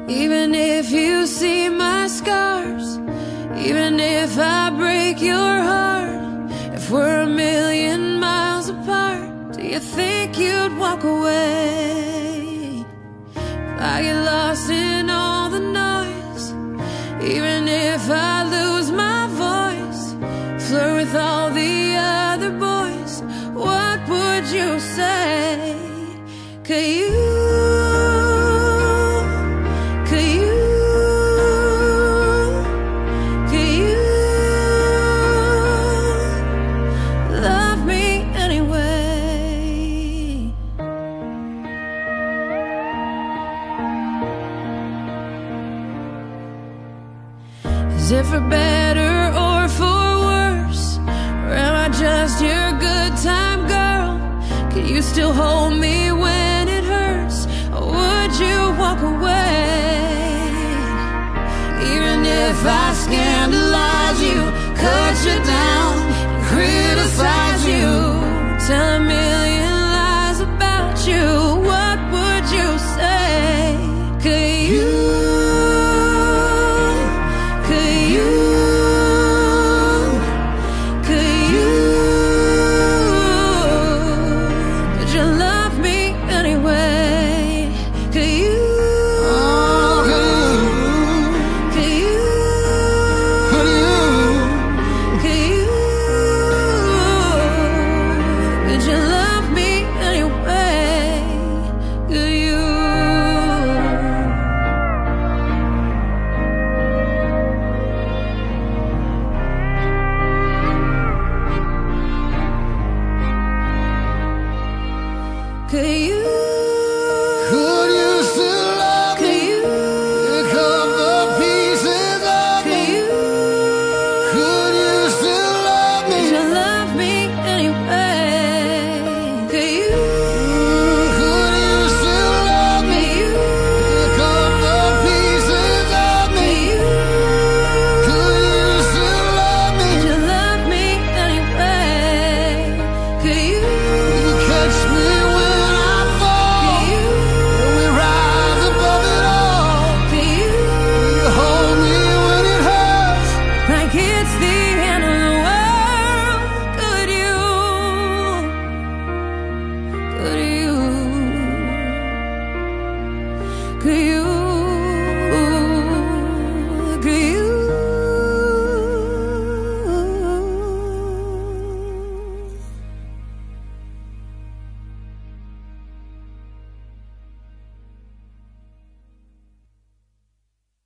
Even if you see my scars, even if I break your heart, if we're a million miles apart, do you think you'd walk away? If I get lost in all the noise, even if I lose my voice, flirt with all the other boys, what would you say? Could you love me anyway? Is it for better or for worse? Or am I just your good time girl? Can you still hold me when it hurts? Or would you walk away? Even if I scandalize you, cut you down, criticize you, tell a million lies about you, what would you say? Could you love me anyway? Could you? Could you? Could you love me anyway? Could you? Could you?